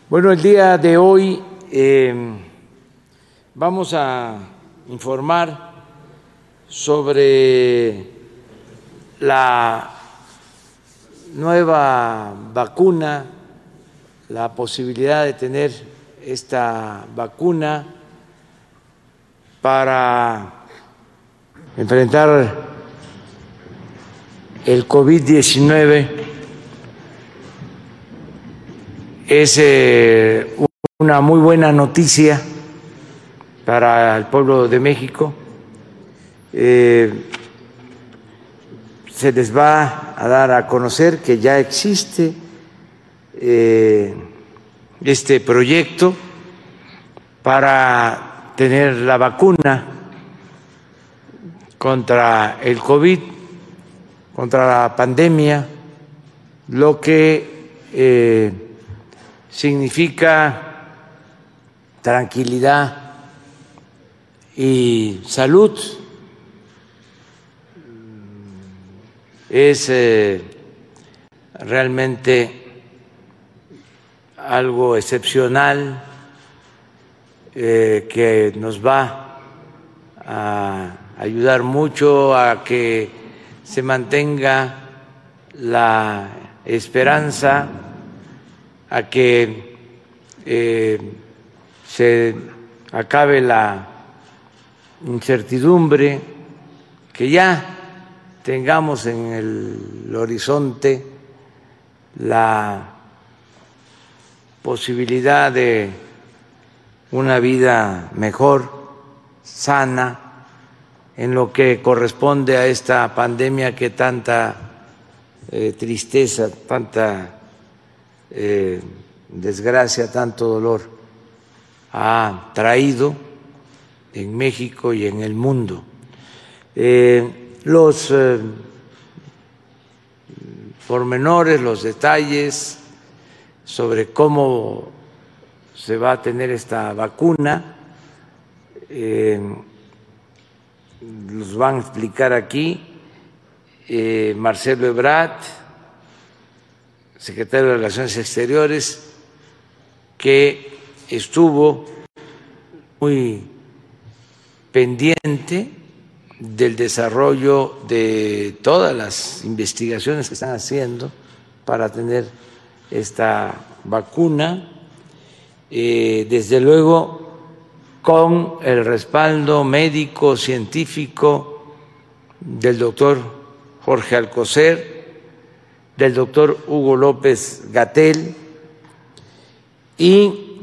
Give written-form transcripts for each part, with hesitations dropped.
Bueno, el día de hoy vamos a informar sobre la nueva vacuna, la posibilidad de tener esta vacuna para enfrentar el COVID-19. Es una muy buena noticia para el pueblo de México. Se les va a dar a conocer que ya existe este proyecto para tener la vacuna contra el COVID, contra la pandemia, lo que significa tranquilidad y salud. Es realmente algo excepcional que nos va a ayudar mucho a que se mantenga la esperanza, a que se acabe la incertidumbre, que ya tengamos en el horizonte la posibilidad de una vida mejor, sana, en lo que corresponde a esta pandemia que tanta tristeza, tanta desgracia, tanto dolor ha traído en México y en el mundo. Los pormenores, los detalles sobre cómo se va a tener esta vacuna los van a explicar aquí Marcelo Ebrard, secretario de Relaciones Exteriores, que estuvo muy pendiente del desarrollo de todas las investigaciones que están haciendo para tener esta vacuna, desde luego con el respaldo médico, científico del doctor Jorge Alcocer, del doctor Hugo López-Gatell, y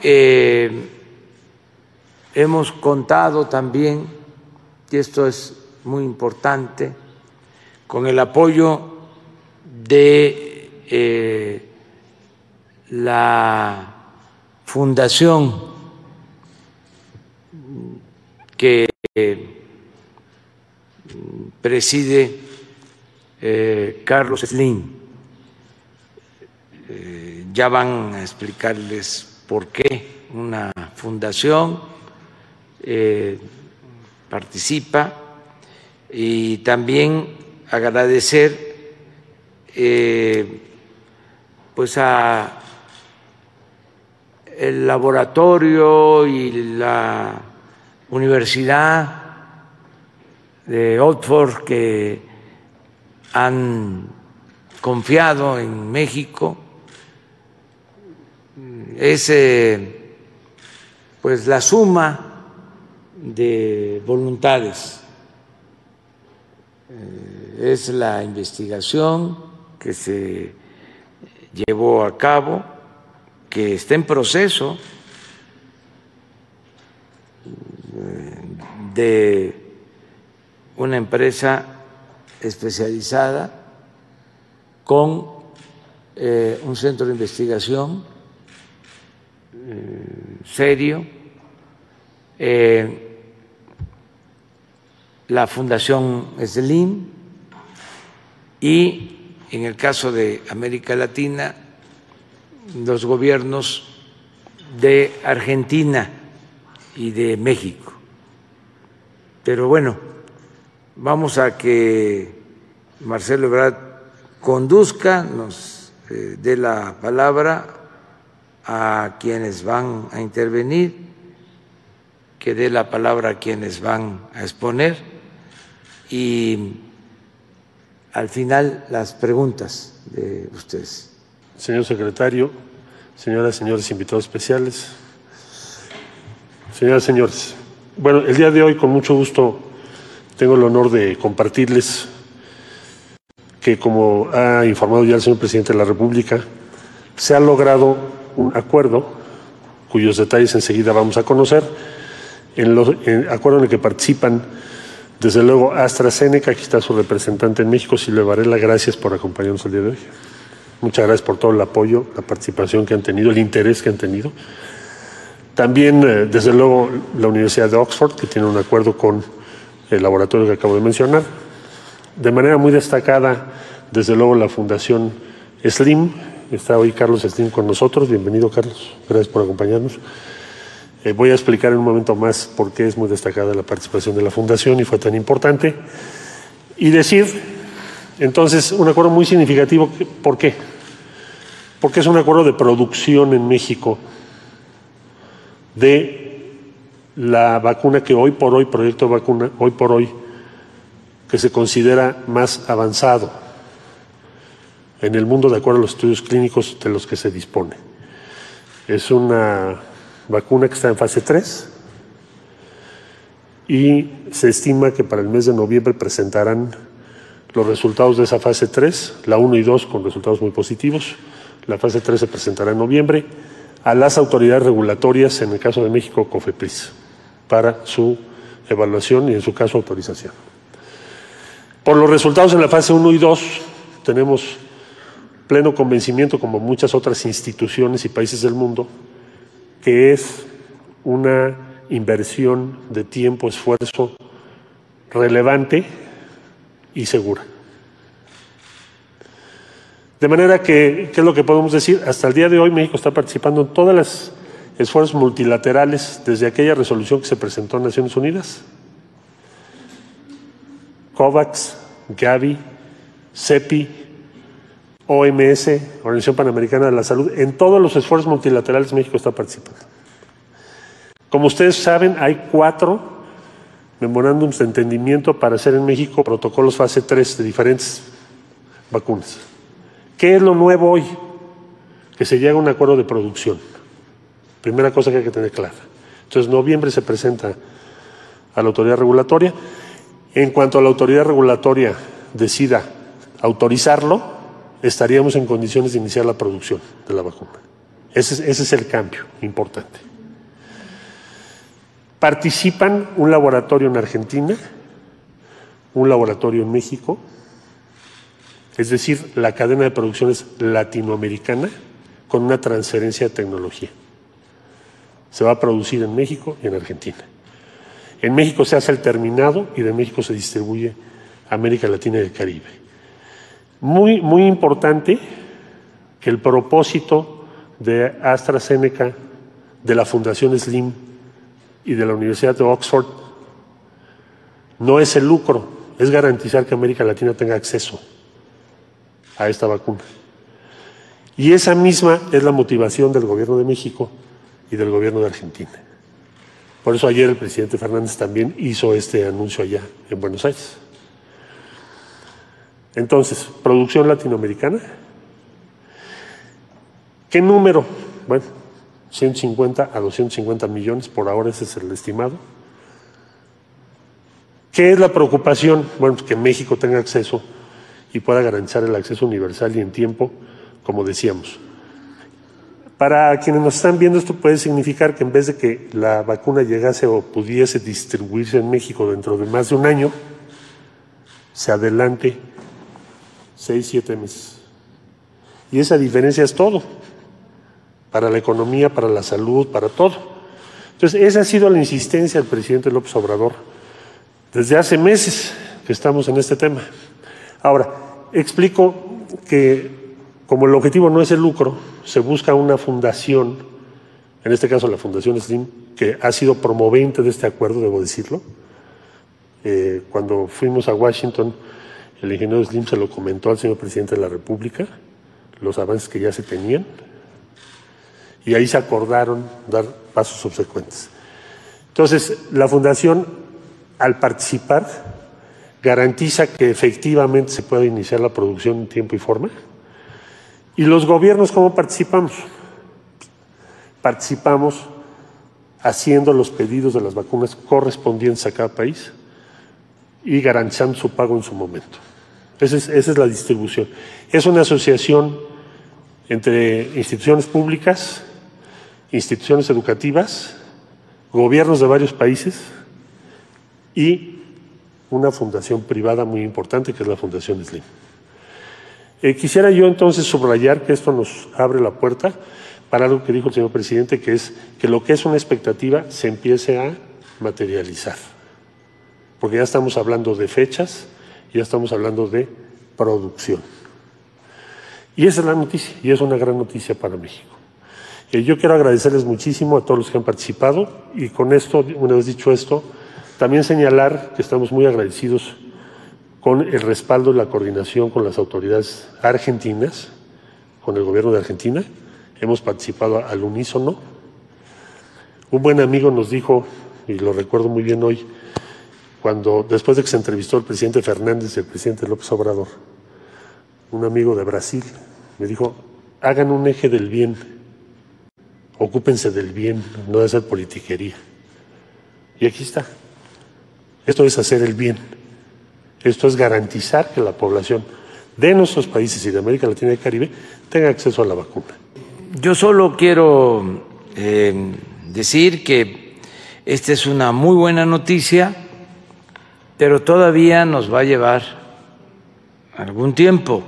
hemos contado también, y esto es muy importante, con el apoyo de la fundación que preside Carlos Slim. Ya van a explicarles por qué una fundación participa, y también agradecer pues a el laboratorio y la Universidad de Oxford, que han confiado en México. Es pues la suma de voluntades, es la investigación que se llevó a cabo, que está en proceso de una empresa especializada con un centro de investigación serio, la Fundación Slim, y en el caso de América Latina, los gobiernos de Argentina y de México. Pero bueno, vamos a que Marcelo Ebrard conduzca, nos dé la palabra a quienes van a intervenir, que dé la palabra a quienes van a exponer y al final las preguntas de ustedes. Señor secretario, señoras y señores invitados especiales, señoras y señores, bueno, el día de hoy con mucho gusto tengo el honor de compartirles que, como ha informado ya el señor presidente de la República, se ha logrado un acuerdo cuyos detalles enseguida vamos a conocer, acuerdo en el que participan desde luego AstraZeneca. Aquí está su representante en México, Silvia Varela. Gracias por acompañarnos el día de hoy. Muchas gracias por todo el apoyo, la participación que han tenido, el interés que han tenido. También, desde luego, la Universidad de Oxford, que tiene un acuerdo con el laboratorio que acabo de mencionar. De manera muy destacada, desde luego, la Fundación SLIM. Está hoy Carlos Slim con nosotros. Bienvenido, Carlos. Gracias por acompañarnos. Voy a explicar en un momento más por qué es muy destacada la participación de la Fundación y fue tan importante. Y decir, entonces, un acuerdo muy significativo. ¿Por qué? Porque es un acuerdo de producción en México de la vacuna que hoy por hoy, proyecto de vacuna, hoy por hoy, que se considera más avanzado en el mundo de acuerdo a los estudios clínicos de los que se dispone. Es una vacuna que está en fase 3 y se estima que para el mes de noviembre presentarán los resultados de esa fase 3, la 1 y 2 con resultados muy positivos. La fase 3 se presentará en noviembre a las autoridades regulatorias, en el caso de México, COFEPRIS, para su evaluación y en su caso autorización. Por los resultados en la fase 1 y 2 tenemos pleno convencimiento, como muchas otras instituciones y países del mundo, que es una inversión de tiempo, esfuerzo relevante y segura. De manera que, ¿qué es lo que podemos decir? Hasta el día de hoy México está participando en todos los esfuerzos multilaterales desde aquella resolución que se presentó en Naciones Unidas, COVAX, Gavi, CEPI, OMS, Organización Panamericana de la Salud. En todos los esfuerzos multilaterales México está participando. Como ustedes saben, hay 4 memorándums de entendimiento para hacer en México protocolos fase 3 de diferentes vacunas. ¿Qué es lo nuevo hoy? Que se llega a un acuerdo de producción. Primera cosa que hay que tener clara. Entonces, en noviembre se presenta a la autoridad regulatoria. En cuanto a la autoridad regulatoria decida autorizarlo, estaríamos en condiciones de iniciar la producción de la vacuna. Ese es el cambio importante. Participan un laboratorio en Argentina, un laboratorio en México, es decir, la cadena de producción es latinoamericana con una transferencia de tecnología. Se va a producir en México y en Argentina. En México se hace el terminado y de México se distribuye a América Latina y el Caribe. Muy, muy importante que el propósito de AstraZeneca, de la Fundación SLIM y de la Universidad de Oxford no es el lucro, es garantizar que América Latina tenga acceso a esta vacuna. Y esa misma es la motivación del Gobierno de México y del Gobierno de Argentina. Por eso ayer el presidente Fernández también hizo este anuncio allá en Buenos Aires. Entonces, producción latinoamericana. ¿Qué número? Bueno, 150 a 250 millones, por ahora ese es el estimado. ¿Qué es la preocupación? Bueno, que México tenga acceso y pueda garantizar el acceso universal y en tiempo, como decíamos. Para quienes nos están viendo, esto puede significar que en vez de que la vacuna llegase o pudiese distribuirse en México dentro de más de un año, se adelante 6-7 meses. Y esa diferencia es todo, para la economía, para la salud, para todo. Entonces, esa ha sido la insistencia del presidente López Obrador desde hace meses que estamos en este tema. Ahora, explico que como el objetivo no es el lucro, se busca una fundación, en este caso la Fundación SLIM, que ha sido promovente de este acuerdo, debo decirlo. Cuando fuimos a Washington, el ingeniero SLIM se lo comentó al señor presidente de la República, los avances que ya se tenían. y ahí se acordaron dar pasos subsecuentes. Entonces, la Fundación, al participar, garantiza que efectivamente se pueda iniciar la producción en tiempo y forma. ¿Y los gobiernos cómo participamos? Participamos haciendo los pedidos de las vacunas correspondientes a cada país y garantizando su pago en su momento. Esa es la distribución. Es una asociación entre instituciones públicas, instituciones educativas, gobiernos de varios países y una fundación privada muy importante que es la Fundación Slim. Quisiera yo entonces subrayar que esto nos abre la puerta para algo que dijo el señor presidente, que es que lo que es una expectativa se empiece a materializar. Porque ya estamos hablando de fechas, ya estamos hablando de producción. Y esa es la noticia, y es una gran noticia para México. Yo quiero agradecerles muchísimo a todos los que han participado, y con esto, una vez dicho esto, también señalar que estamos muy agradecidos con el respaldo y la coordinación con las autoridades argentinas, con el gobierno de Argentina. Hemos participado al unísono. Un buen amigo nos dijo, y lo recuerdo muy bien hoy, cuando después de que se entrevistó el presidente Fernández y el presidente López Obrador, un amigo de Brasil me dijo, hagan un eje del bien, ocúpense del bien, no de hacer politiquería. Y aquí está. Esto es hacer el bien. Esto es garantizar que la población de nuestros países y de América Latina y el Caribe tenga acceso a la vacuna. Yo solo quiero decir que esta es una muy buena noticia, pero todavía nos va a llevar algún tiempo.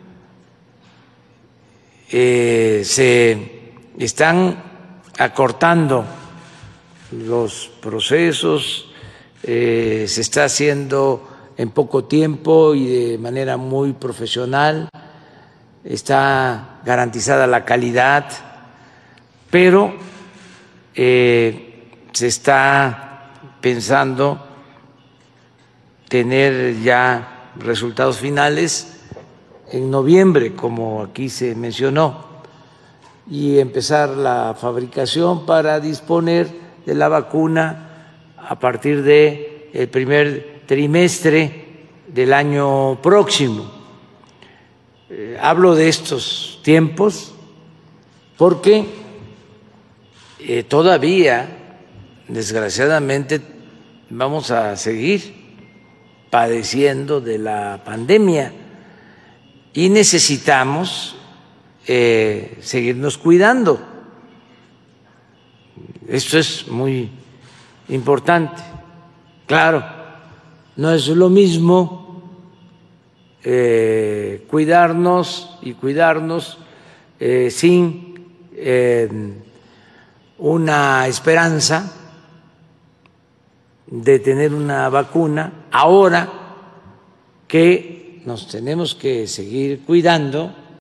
Se están acortando los procesos, se está haciendo en poco tiempo y de manera muy profesional, está garantizada la calidad, pero se está pensando tener ya resultados finales en noviembre, como aquí se mencionó, y empezar la fabricación para disponer de la vacuna a partir del primer trimestre del año próximo. Hablo de estos tiempos porque todavía, desgraciadamente, vamos a seguir padeciendo de la pandemia y necesitamos seguirnos cuidando. Esto es muy importante. Claro, no es lo mismo cuidarnos sin una esperanza de tener una vacuna, ahora que nos tenemos que seguir cuidando